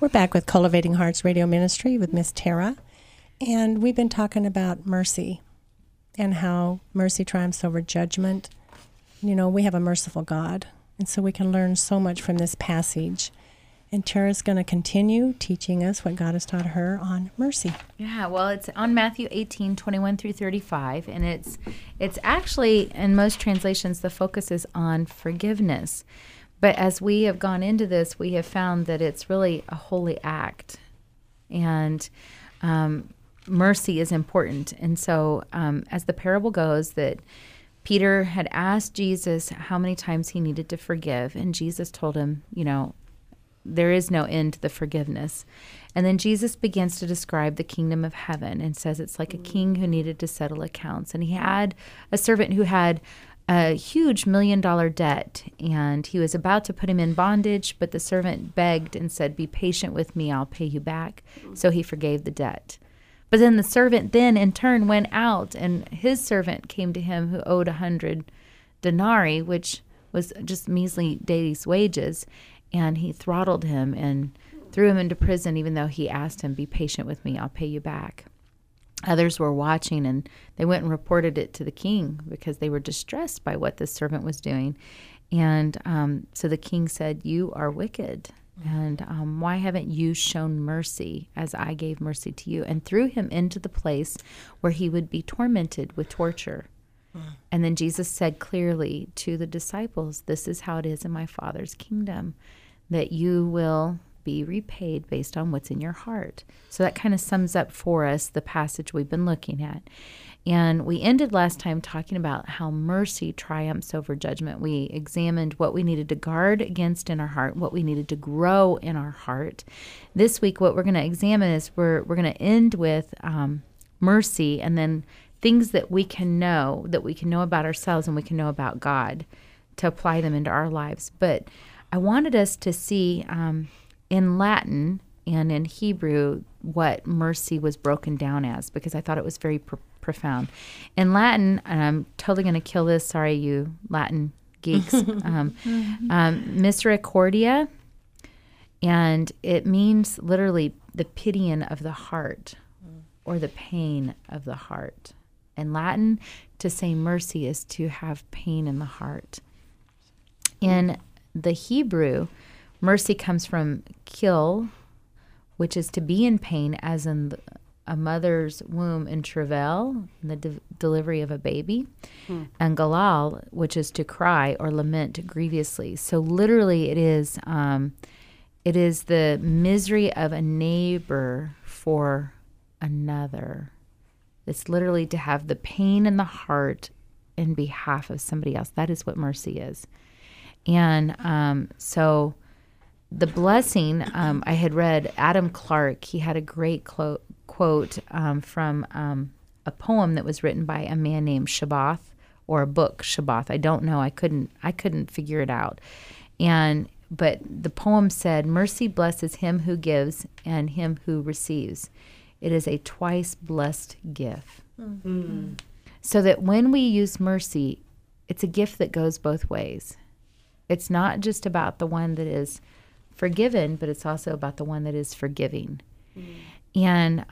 We're back with Cultivating Hearts Radio Ministry with Miss Tara, and we've been talking about mercy and how mercy triumphs over judgment. You know, we have a merciful God, and so we can learn so much from this passage. And Tara's going to continue teaching us what God has taught her on mercy. Yeah, well, it's on Matthew 18:21 through 35, and it's actually, in most translations, the focus is on forgiveness. But as we have gone into this, we have found that it's really a holy act, and mercy is important. And so as the parable goes, that Peter had asked Jesus how many times he needed to forgive, and Jesus told him, you know, there is no end to the forgiveness. And then Jesus begins to describe the kingdom of heaven and says it's like a king who needed to settle accounts. And he had a servant who had a huge $1 million debt, and he was about to put him in bondage, but the servant begged and said, "Be patient with me, I'll pay you back." So he forgave the debt. But then the servant then in turn went out, and his servant came to him who owed 100 denarii, which was just measly day's wages, and he throttled him and threw him into prison, even though he asked him, "Be patient with me, I'll pay you back." Others were watching, and they went and reported it to the king because they were distressed by what this servant was doing. And so the king said, "You are wicked, and why haven't you shown mercy as I gave mercy to you?" And threw him into the place where he would be tormented with torture. And then Jesus said clearly to the disciples, "This is how it is in my Father's kingdom, that you will be repaid based on what's in your heart." So that kind of sums up for us the passage we've been looking at. And we ended last time talking about how mercy triumphs over judgment. We examined what we needed to guard against in our heart, what we needed to grow in our heart. This week, what we're going to examine is we're going to end with mercy, and then things that we can know about ourselves and we can know about God, to apply them into our lives. But I wanted us to see in Latin and in Hebrew what mercy was broken down as, because I thought it was very profound. In Latin, and I'm totally going to kill this, sorry you Latin geeks, misericordia, and it means literally the pitying of the heart or the pain of the heart. In Latin, to say mercy is to have pain in the heart. In the Hebrew, mercy comes from kil, which is to be in pain, as in a mother's womb in travail, in the delivery of a baby, and galal, which is to cry or lament grievously. So literally it is the misery of a neighbor for another. It's literally to have the pain in the heart in behalf of somebody else. That is what mercy is. And so the blessing, I had read Adam Clark. He had a great quote from a poem that was written by a man named Shabbath, or a book, Shabbath. I don't know. I couldn't figure it out. But the poem said, "Mercy blesses him who gives and him who receives. It is a twice blessed gift." Mm-hmm. So that when we use mercy, it's a gift that goes both ways. It's not just about the one that is forgiven, but it's also about the one that is forgiving. And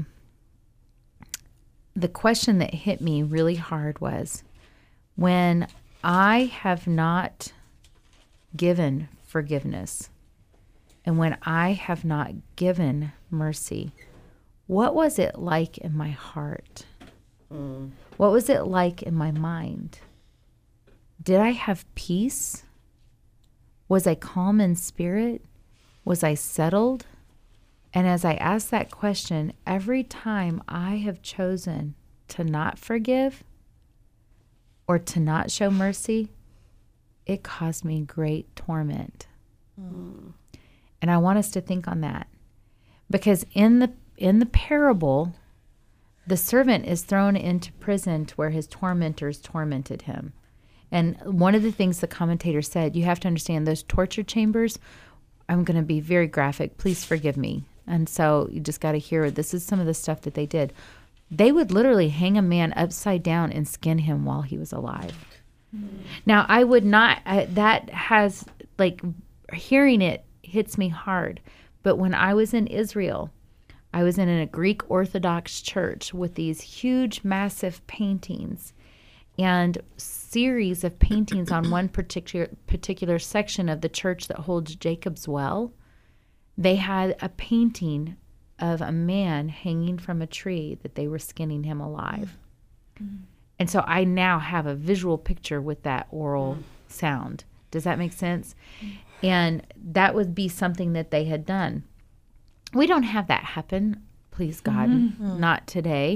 the question that hit me really hard was, when I have not given forgiveness and when I have not given mercy, what was it like in my heart? What was it like in my mind? Did I have peace? Was I calm in spirit? Was I settled? And as I ask that question, every time I have chosen to not forgive or to not show mercy, it caused me great torment. And I want us to think on that, because in the parable, the servant is thrown into prison to where his tormentors tormented him. And one of the things the commentator said, you have to understand those torture chambers, I'm going to be very graphic, please forgive me. And so you just got to hear, this is some of the stuff that they did. They would literally hang a man upside down and skin him while he was alive. Now, I would not, that has, like, hearing it hits me hard. But when I was in Israel, I was in a Greek Orthodox church with these huge, massive paintings and series of paintings on one particular section of the church that holds Jacob's Well. They had a painting of a man hanging from a tree that they were skinning him alive. Mm-hmm. And so I now have a visual picture with that oral sound. Does that make sense? Mm-hmm. And that would be something that they had done. We don't have that happen, please God, not today.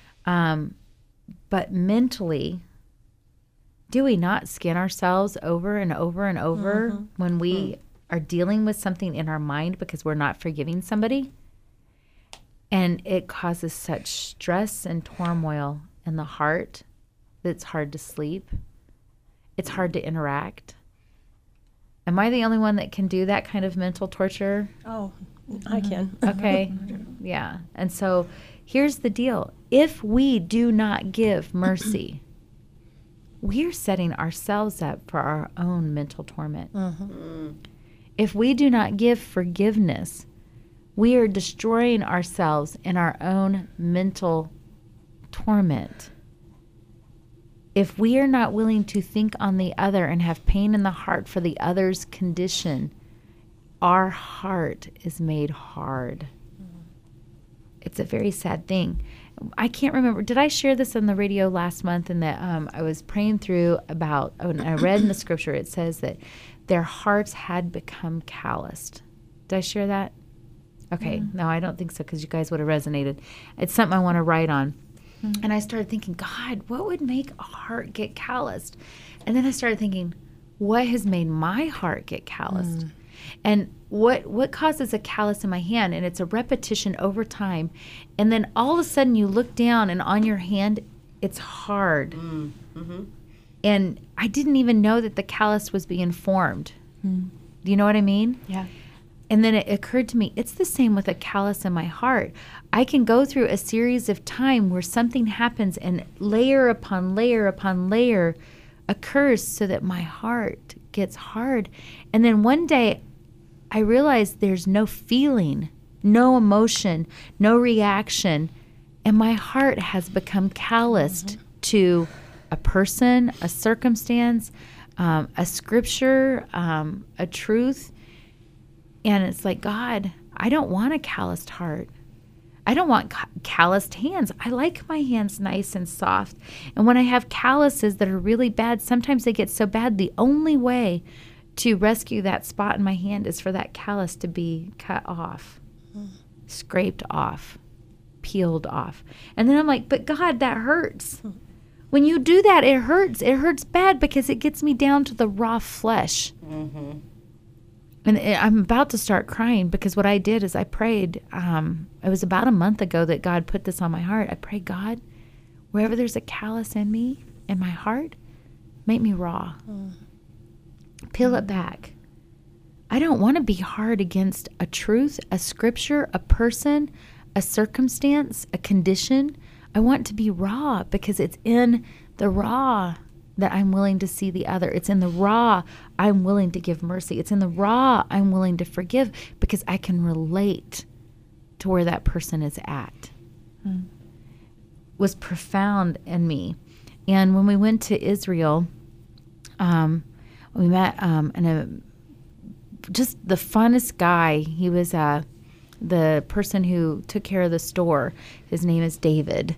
But mentally, do we not skin ourselves over and over and over when we are dealing with something in our mind because we're not forgiving somebody? And it causes such stress and turmoil in the heart that it's hard to sleep. It's hard to interact. Am I the only one that can do that kind of mental torture? Oh, I can. Okay. Yeah. And so here's the deal. If we do not give mercy, we're setting ourselves up for our own mental torment. If we do not give forgiveness, we are destroying ourselves in our own mental torment. If we are not willing to think on the other and have pain in the heart for the other's condition, our heart is made hard. It's a very sad thing. I can't remember. Did I share this on the radio last month? And that I was praying through about, and I read in the scripture, it says that their hearts had become calloused. Did I share that? Okay. No, I don't think so, because you guys would have resonated. It's something I want to write on. And I started thinking, God, what would make a heart get calloused? And then I started thinking, what has made my heart get calloused? And what causes a callus in my hand? And it's a repetition over time. And then all of a sudden you look down and on your hand, it's hard. And I didn't even know that the callus was being formed. Do you know what I mean? Yeah. And then it occurred to me, it's the same with a callus in my heart. I can go through a series of time where something happens and layer upon layer upon layer occurs so that my heart gets hard. And then one day I realized there's no feeling, no emotion, no reaction. And my heart has become calloused to a person, a circumstance, a scripture, a truth. And it's like, God, I don't want a calloused heart. I don't want calloused hands. I like my hands nice and soft. And when I have calluses that are really bad, sometimes they get so bad, the only way to rescue that spot in my hand is for that callus to be cut off, scraped off, peeled off. And then I'm like, but God, that hurts. When you do that, it hurts. It hurts bad because it gets me down to the raw flesh. And I'm about to start crying because what I did is I prayed. It was about a month ago that God put this on my heart. I prayed, God, wherever there's a callus in me, in my heart, make me raw. Peel it back. I don't want to be hard against a truth, a scripture, a person, a circumstance, a condition. I want to be raw because it's in the raw that I'm willing to see the other. It's in the raw I'm willing to give mercy. It's in the raw I'm willing to forgive because I can relate to where that person is at. Was profound in me. And when we went to Israel, we met just the funnest guy. He was the person who took care of the store. His name is David.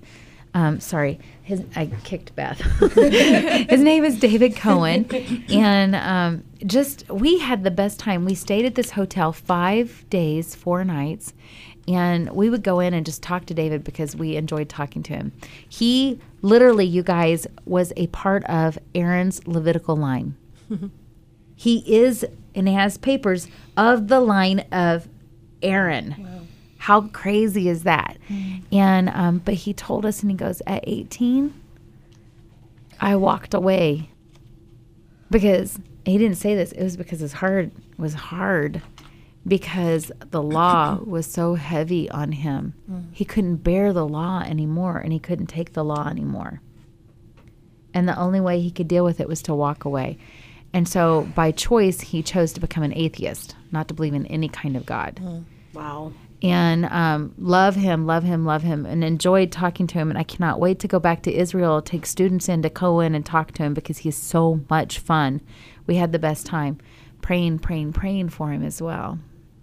I kicked Beth. His name is David Cohen. And we had the best time. We stayed at this hotel 5 days, 4 nights. And we would go in and just talk to David because we enjoyed talking to him. He literally, you guys, was a part of Aaron's Levitical line. He is, and has papers of the line of Aaron. Wow. How crazy is that? And but he told us, and he goes, at 18, I walked away because he didn't say this. It was because his heart was hard because the law was so heavy on him. He couldn't bear the law anymore, and he couldn't take the law anymore. And the only way he could deal with it was to walk away. And so by choice, he chose to become an atheist, not to believe in any kind of God. Wow. And love him, and enjoyed talking to him. And I cannot wait to go back to Israel, take students in to go in and talk to him because he's so much fun. We had the best time praying for him as well.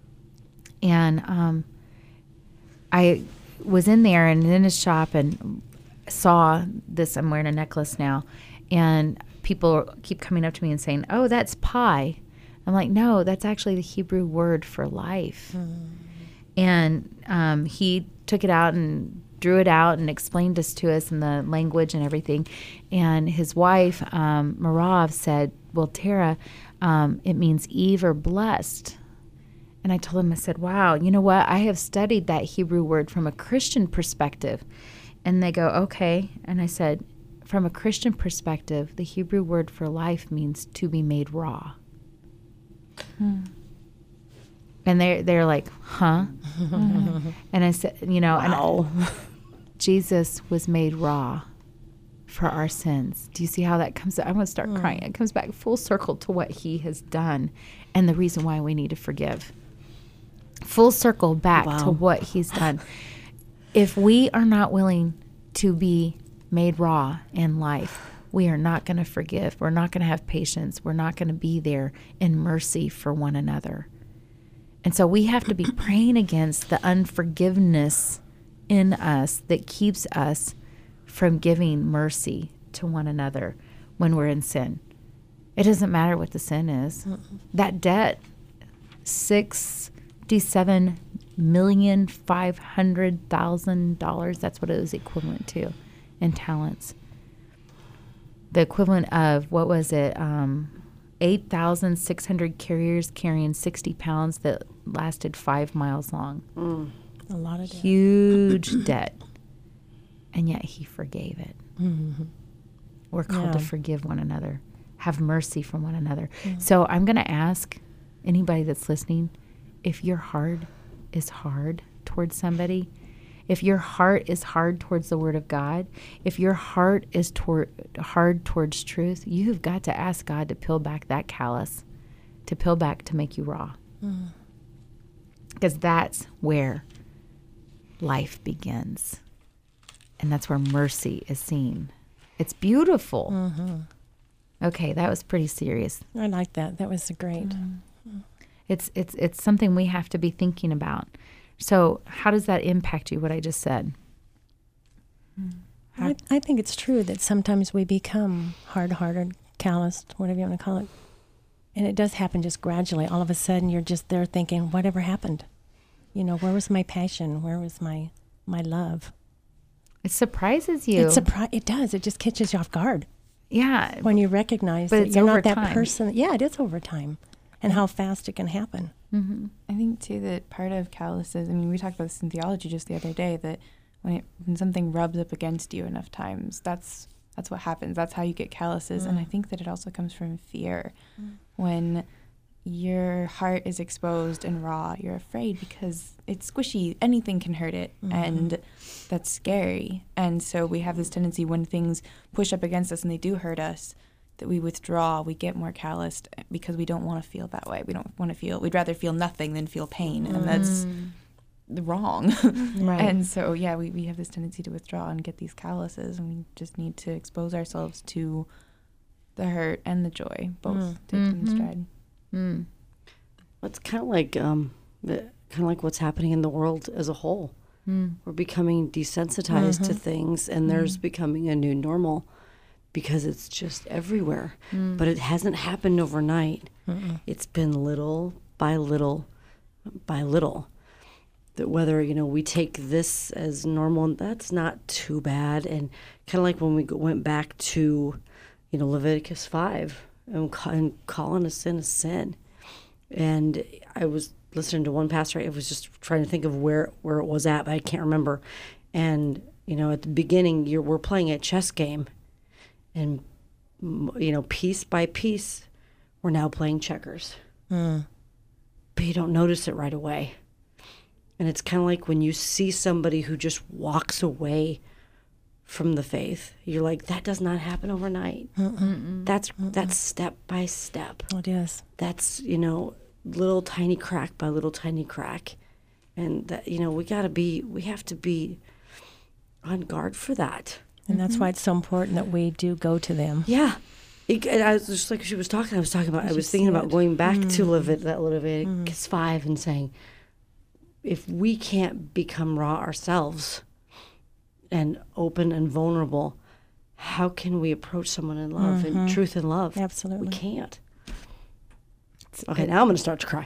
And I was in there and in his shop and saw this. I'm wearing a necklace now. And people keep coming up to me and saying, "Oh, that's pie." I'm like, "No, that's actually the Hebrew word for life." And he took it out and drew it out and explained this to us in the language and everything. And his wife, Marav, said, "Well, Tara, it means Eve or blessed." And I told him, I said, "Wow, you know what? I have studied that Hebrew word from a Christian perspective." And they go, "Okay." And I said, "From a Christian perspective, the Hebrew word for life means to be made raw." And they're like, "Huh?" And I said, Wow. and Jesus was made raw for our sins. Do you see how that comes? I'm going to start crying. It comes back full circle to what he has done and the reason why we need to forgive. Full circle back to what he's done. If we are not willing to be made raw in life, we are not going to forgive. We're not going to have patience. We're not going to be there in mercy for one another. And so we have to be praying against the unforgiveness in us that keeps us from giving mercy to one another when we're in sin. It doesn't matter what the sin is. That debt, $67,500,000, that's what it was equivalent to in talents. The equivalent of, what was it, 8,600 carriers carrying 60 pounds that lasted 5 miles long. A lot of debt. Huge debt. And yet he forgave it. We're called to forgive one another, have mercy from one another. So I'm going to ask anybody that's listening, if your heart is hard towards somebody, if your heart is hard towards the Word of God, if your heart is hard towards truth, you've got to ask God to peel back that callus, to peel back to make you raw. Because that's where life begins. And that's where mercy is seen. It's beautiful. Okay, that was pretty serious. I like that. That was great. It's something we have to be thinking about. So how does that impact you, what I just said? I think it's true that sometimes we become hard-hearted, calloused, whatever you want to call it. And it does happen just gradually. All of a sudden, you're just there thinking, whatever happened? Where was my passion? Where was my love? It surprises you. It does. It just catches you off guard. Yeah. When you recognize but that it's you're over not that time. person. Yeah, it is over time. And how fast it can happen. I think, too, that part of calluses, we talked about this in theology just the other day, that when something rubs up against you enough times, that's what happens. That's how you get calluses. And I think that it also comes from fear. When your heart is exposed and raw, you're afraid because it's squishy. Anything can hurt it. And that's scary. And so we have this tendency when things push up against us and they do hurt us, that we withdraw, we get more calloused because we don't want to feel that way. We don't want to feel, we'd rather feel nothing than feel pain. And that's wrong. Right. And so, yeah, we have this tendency to withdraw and get these calluses, and we just need to expose ourselves to the hurt and the joy, both taken in stride. It's kind of like what's happening in the world as a whole. We're becoming desensitized to things, and there's becoming a new normal because it's just everywhere. But it hasn't happened overnight. It's been little by little by little. That whether, we take this as normal, that's not too bad. And kind of like when we went back to, Leviticus 5 and calling a sin. And I was listening to one pastor. I was just trying to think of where it was at, but I can't remember. And, at the beginning, we're playing a chess game. And, piece by piece, we're now playing checkers. But you don't notice it right away. And it's kind of like when you see somebody who just walks away from the faith, you're like, that does not happen overnight. That's step by step. It is. That's, little tiny crack by little tiny crack. And that, we have to be on guard for that. And that's why it's so important that we do go to them. Yeah. And I was just like she was talking, I was thinking about going back to Leviticus 5 and saying, if we can't become raw ourselves and open and vulnerable, how can we approach someone in love and truth and love? Absolutely. We can't. Okay, now I'm going to start to cry.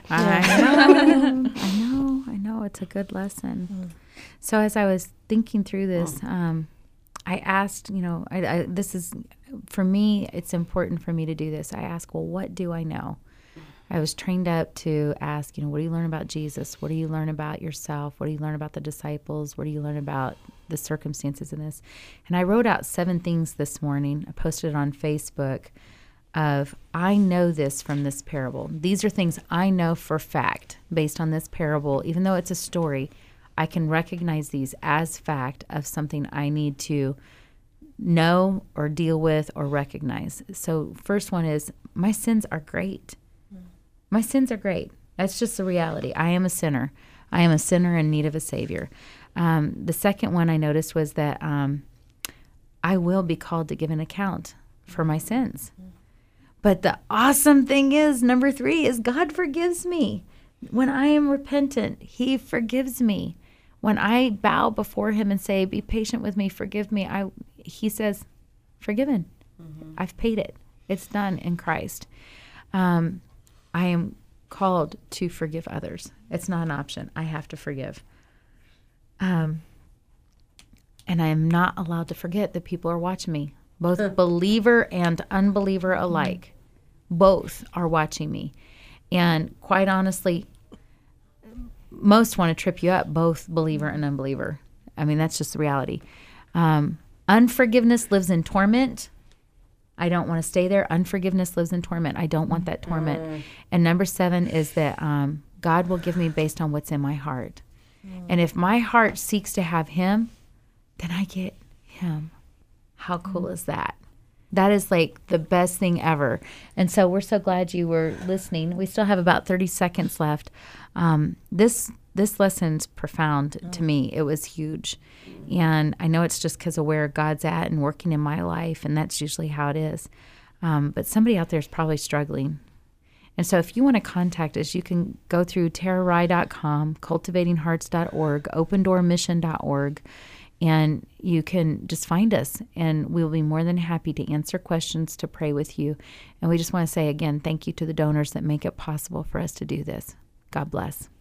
I know. It's a good lesson. So as I was thinking through this, I asked, this is, for me, it's important for me to do this. I asked, well, what do I know? I was trained up to ask, what do you learn about Jesus? What do you learn about yourself? What do you learn about the disciples? What do you learn about the circumstances in this? And I wrote out 7 things this morning. I posted it on Facebook of, I know this from this parable. These are things I know for fact based on this parable. Even though it's a story, I can recognize these as fact of something I need to know or deal with or recognize. So first one is, my sins are great. My sins are great. That's just the reality. I am a sinner. I am a sinner in need of a Savior. The second one I noticed was that I will be called to give an account for my sins. But the awesome thing is, number 3 is God forgives me. When I am repentant, He forgives me. When I bow before Him and say, be patient with me, forgive me, He says, forgiven. I've paid it. It's done in Christ. I am called to forgive others. It's not an option. I have to forgive. And I am not allowed to forget that people are watching me, both believer and unbeliever alike. Both are watching me. And quite honestly, most want to trip you up, both believer and unbeliever. I mean, that's just the reality. Unforgiveness lives in torment. I don't want to stay there. Unforgiveness lives in torment. I don't want that torment. And number 7 is that God will give me based on what's in my heart. And if my heart seeks to have Him, then I get Him. How cool is that? That is like the best thing ever. And so we're so glad you were listening. We still have about 30 seconds left. This lesson's profound to me. It was huge. And I know it's just because of where God's at and working in my life, and that's usually how it is. But somebody out there is probably struggling. And so if you want to contact us, you can go through tararai.com, cultivatinghearts.org, opendoormission.org, and you can just find us, and we'll be more than happy to answer questions, to pray with you. And we just want to say again, thank you to the donors that make it possible for us to do this. God bless.